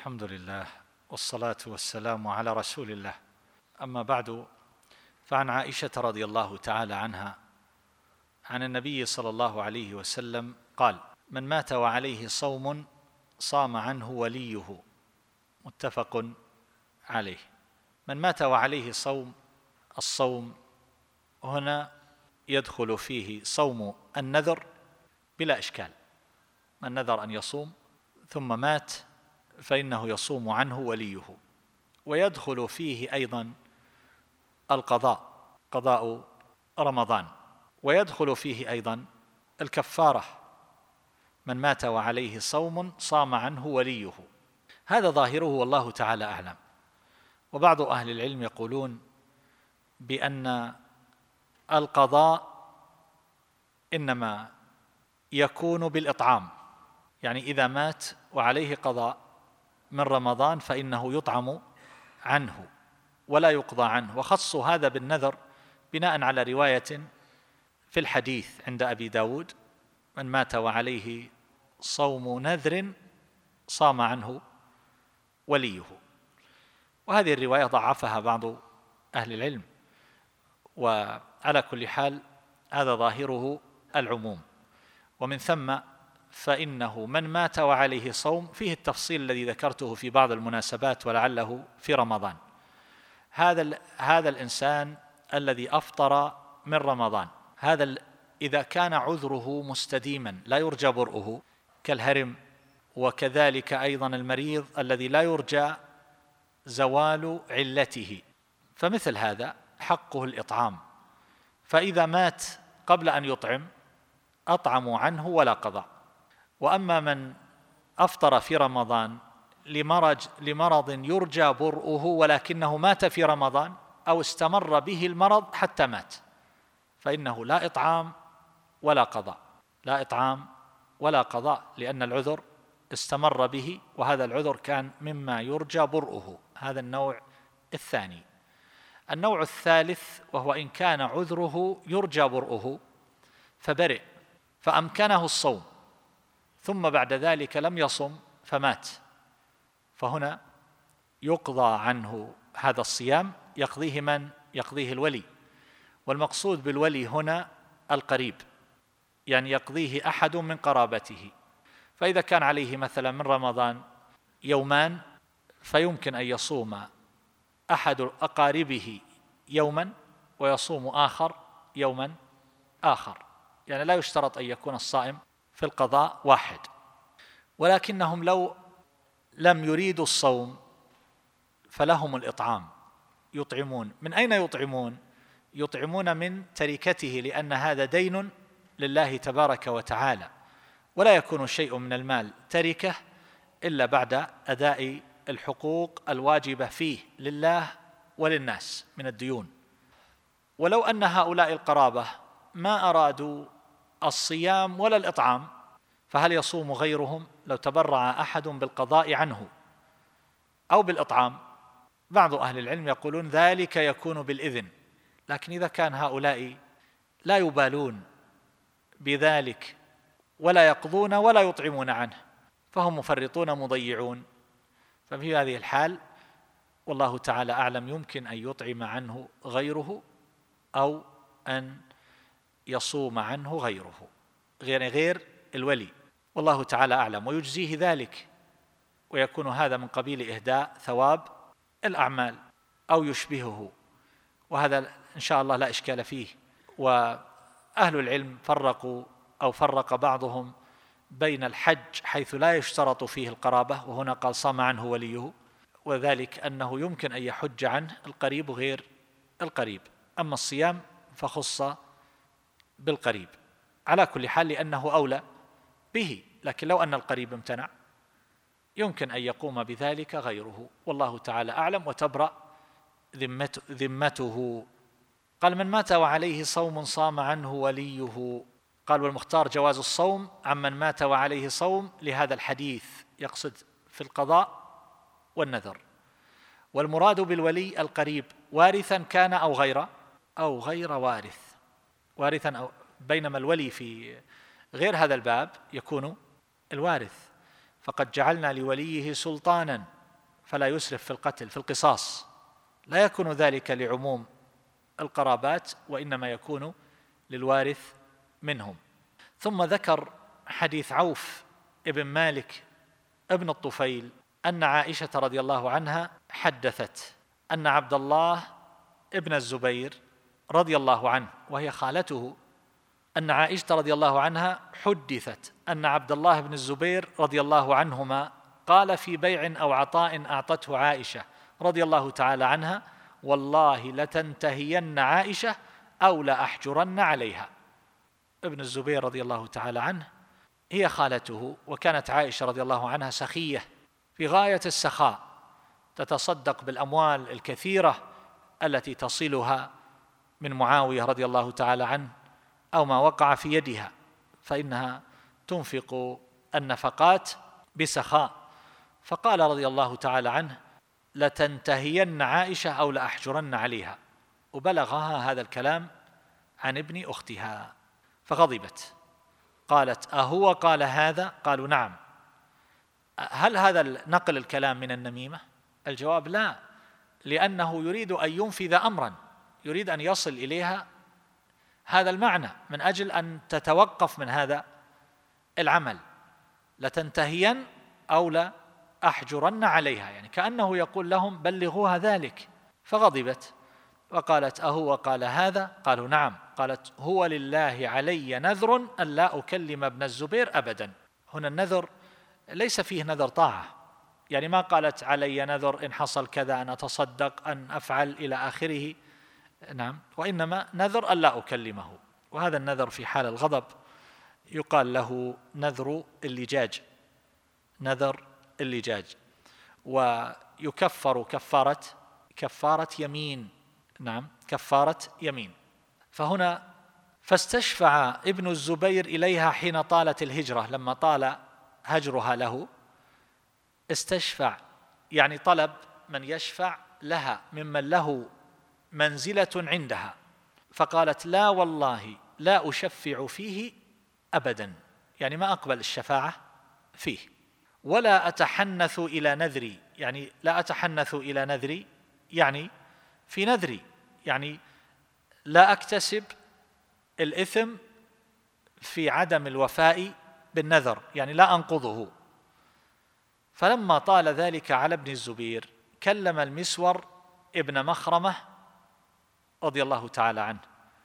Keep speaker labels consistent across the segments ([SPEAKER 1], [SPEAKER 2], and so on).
[SPEAKER 1] الحمد لله والصلاة والسلام على رسول الله. أما بعد، فعن عائشة رضي الله تعالى عنها عن النبي صلى الله عليه وسلم قال: من مات وعليه صوم صام عنه وليه. متفق عليه. من مات وعليه صوم، الصوم هنا يدخل فيه صوم النذر بلا إشكال. من نذر أن يصوم ثم مات فإنه يصوم عنه وليه. ويدخل فيه أيضا القضاء، قضاء رمضان، ويدخل فيه أيضا الكفارة. من مات وعليه صوم صام عنه وليه. هذا ظاهره والله تعالى أعلم. وبعض أهل العلم يقولون بأن القضاء إنما يكون بالإطعام، يعني إذا مات وعليه قضاء من رمضان فإنه يطعم عنه ولا يقضى عنه. وخصوا هذا بالنذر بناء على رواية في الحديث عند أبي داود: من مات وعليه صوم نذر صام عنه وليه. وهذه الرواية ضعفها بعض أهل العلم، وعلى كل حال هذا ظاهره العموم. ومن ثم فإنه من مات وعليه صوم فيه التفصيل الذي ذكرته في بعض المناسبات ولعله في رمضان. هذا الإنسان الذي أفطر من رمضان، هذا إذا كان عذره مستديما لا يرجى برؤه كالهرم، وكذلك أيضا المريض الذي لا يرجى زوال علته، فمثل هذا حقه الإطعام. فإذا مات قبل أن يطعم أطعموا عنه ولا قضاء. وأما من أفطر في رمضان لمرض يرجى برؤه ولكنه مات في رمضان أو استمر به المرض حتى مات، فإنه لا إطعام ولا قضاء، لا إطعام ولا قضاء، لأن العذر استمر به، وهذا العذر كان مما يرجى برؤه. هذا النوع الثاني. النوع الثالث وهو إن كان عذره يرجى برؤه فبرئ فأمكنه الصوم ثم بعد ذلك لم يصم فمات، فهنا يقضى عنه هذا الصيام. يقضيه من؟ يقضيه الولي. والمقصود بالولي هنا القريب، يعني يقضيه أحد من قرابته. فإذا كان عليه مثلا من رمضان يومان فيمكن أن يصوم أحد أقاربه يوما ويصوم آخر يوما آخر، يعني لا يشترط أن يكون الصائم في القضاء واحد. ولكنهم لو لم يريدوا الصوم فلهم الإطعام، يطعمون. من أين يطعمون؟ يطعمون من تركته، لأن هذا دين لله تبارك وتعالى، ولا يكون شيء من المال تركه إلا بعد أداء الحقوق الواجبة فيه لله وللناس من الديون. ولو أن هؤلاء القرابة ما أرادوا الصيام ولا الإطعام فهل يصوم غيرهم لو تبرع أحد بالقضاء عنه أو بالإطعام؟ بعض أهل العلم يقولون ذلك يكون بالإذن، لكن إذا كان هؤلاء لا يبالون بذلك ولا يقضون ولا يطعمون عنه فهم مفرطون مضيعون، ففي هذه الحال والله تعالى أعلم يمكن أن يطعم عنه غيره أو أن يصوم عنه غيره، غير الولي، والله تعالى أعلم. ويجزيه ذلك، ويكون هذا من قبيل إهداء ثواب الأعمال أو يشبهه، وهذا إن شاء الله لا إشكال فيه. وأهل العلم فرق بعضهم بين الحج حيث لا يشترط فيه القرابة، وهنا قال صام عنه وليه، وذلك أنه يمكن أن يحج عنه القريب غير القريب. أما الصيام فخص بالقريب على كل حال لأنه أولى به، لكن لو أن القريب امتنع يمكن أن يقوم بذلك غيره، والله تعالى أعلم، وتبرأ ذمته. قال: من مات وعليه صوم صام عنه وليه. قال: والمختار جواز الصوم عمن مات وعليه صوم لهذا الحديث، يقصد في القضاء والنذر. والمراد بالولي القريب وارثا كان أو غير وارثا أو، بينما الولي في غير هذا الباب يكون الوارث. فقد جعلنا لوليه سلطانا فلا يسرف في القتل في القصاص، لا يكون ذلك لعموم القرابات وإنما يكون للوارث منهم. ثم ذكر حديث عوف ابن مالك ابن الطفيل أن عائشة رضي الله عنها حدثت أن عبد الله ابن الزبير رضي الله عنه وهي خالته، أن عائشة رضي الله عنها حدثت أن عبد الله بن الزبير رضي الله عنهما قال في بيع أو عطاء أعطته عائشة رضي الله تعالى عنها: والله لتنتهين عائشة أو لأحجرن عليها. ابن الزبير رضي الله تعالى عنه هي خالته، وكانت عائشة رضي الله عنها سخية في غاية السخاء، تتصدق بالأموال الكثيرة التي تصلها من معاوية رضي الله تعالى عنه أو ما وقع في يدها، فإنها تنفق النفقات بسخاء. فقال رضي الله تعالى عنه: لتنتهين عائشة أو لأحجرن عليها، وبلغها هذا الكلام عن ابن أختها فغضبت، قالت: أهو قال هذا؟ قالوا: نعم. هل هذا نقل الكلام من النميمة؟ الجواب: لا، لأنه يريد أن ينفذ أمرا، يريد أن يصل إليها هذا المعنى من أجل أن تتوقف من هذا العمل. لتنتهين أو لأحجرن عليها، يعني كأنه يقول لهم بلغوها ذلك. فغضبت وقالت: أهو قال هذا؟ قالوا: نعم. قالت: هو لله علي نذر أن لا أكلم ابن الزبير أبدا. هنا النذر ليس فيه نذر طاعة، يعني ما قالت علي نذر إن حصل كذا أن أتصدق أن أفعل إلى آخره، نعم، وإنما نذر أن لا أكلمه. وهذا النذر في حال الغضب يقال له نذر اللجاج، نذر اللجاج، ويكفر كفارة يمين، نعم، كفارة يمين. فهنا فاستشفع ابن الزبير إليها حين طالت الهجرة، لما طال هجرها له استشفع، يعني طلب من يشفع لها ممن له منزلة عندها، فقالت: لا والله لا أشفع فيه أبدا، يعني ما أقبل الشفاعة فيه، ولا أتحنث إلى نذري، يعني لا أتحنث إلى نذري يعني في نذري، يعني لا أكتسب الإثم في عدم الوفاء بالنذر، يعني لا أنقضه. فلما طال ذلك على ابن الزبير كلم المسور ابن مخرمة رضي الله تعالى عنه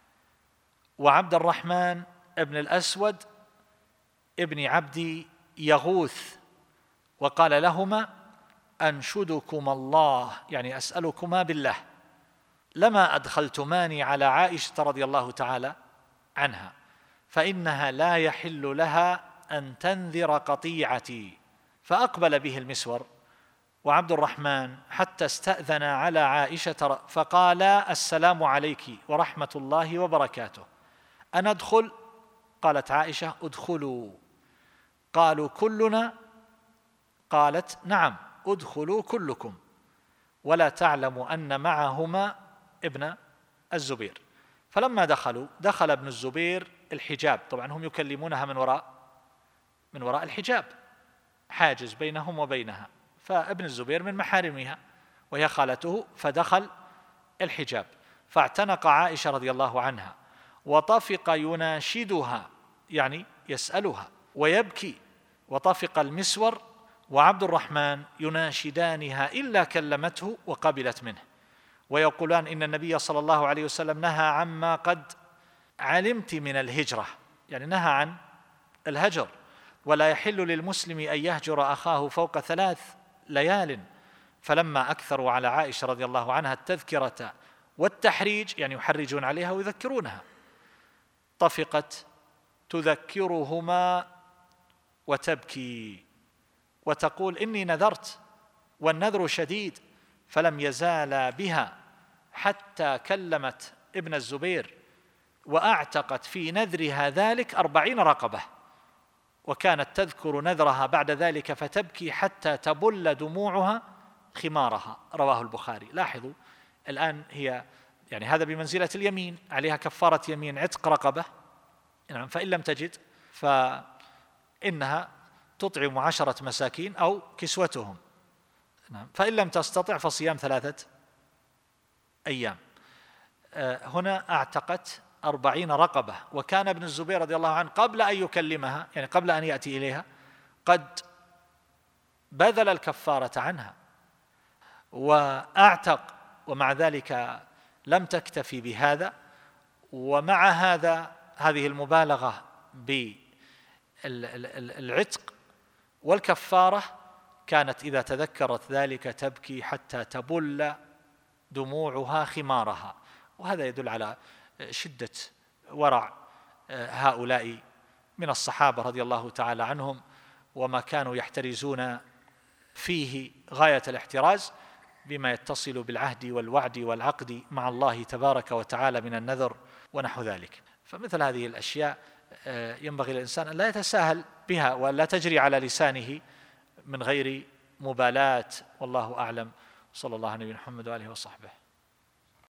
[SPEAKER 1] وعبد الرحمن ابن الأسود ابن عبد يغوث، وقال لهما: أنشدكما الله، يعني أسألكما بالله، لما أدخلتماني على عائشة رضي الله تعالى عنها، فإنها لا يحل لها أن تنذر قطيعتي. فأقبل به المسور وعبد الرحمن حتى استأذن على عائشة فقالا: السلام عليك ورحمة الله وبركاته، أنا أدخل؟ قالت عائشة: ادخلوا. قالوا: كلنا؟ قالت: نعم، ادخلوا كلكم، ولا تعلم أن معهما ابن الزبير. فلما دخل ابن الزبير الحجاب، طبعا هم يكلمونها من وراء الحجاب، حاجز بينهم وبينها، فابن الزبير من محارمها وهي خالته، فدخل الحجاب، فاعتنق عائشة رضي الله عنها وطفق يناشدها، يعني يسألها ويبكي، وطفق المسور وعبد الرحمن يناشدانها إلا كلمته وقبلت منه، ويقولان: إن النبي صلى الله عليه وسلم نهى عما قد علمت من الهجرة، يعني نهى عن الهجر، ولا يحل للمسلم أن يهجر أخاه فوق 3 ليال. فلما أكثروا على عائشة رضي الله عنها التذكرة والتحريج، يعني يحرجون عليها ويذكرونها، طفقت تذكرهما وتبكي وتقول: إني نذرت والنذر شديد. فلم يزالا بها حتى كلمت ابن الزبير وأعتقت في نذرها ذلك 40 رقبة، وكانت تذكر نذرها بعد ذلك فتبكي حتى تبل دموعها خمارها، رواه البخاري. لاحظوا الآن هي يعني هذا بمنزلة اليمين، عليها كفارة يمين عتق رقبة، نعم، فإن لم تجد فإنها تطعم 10 مساكين أو كسوتهم، نعم. فإن لم تستطع فصيام 3 أيام. هنا أعتقت 40 رقبة، وكان ابن الزبير رضي الله عنه قبل أن يكلمها، يعني قبل أن يأتي إليها، قد بذل الكفارة عنها وأعتق، ومع ذلك لم تكتفي بهذا. ومع هذا هذه المبالغة بالعتق والكفارة كانت إذا تذكرت ذلك تبكي حتى تبل دموعها خمارها، وهذا يدل على شدة ورع هؤلاء من الصحابة رضي الله تعالى عنهم، وما كانوا يحترزون فيه غاية الاحتراز بما يتصل بالعهد والوعد والعقد مع الله تبارك وتعالى من النذر ونحو ذلك. فمثل هذه الأشياء ينبغي للإنسان أن لا يتساهل بها ولا تجري على لسانه من غير مبالاة، والله أعلم. صلى الله عليه محمد وآله وصحبه.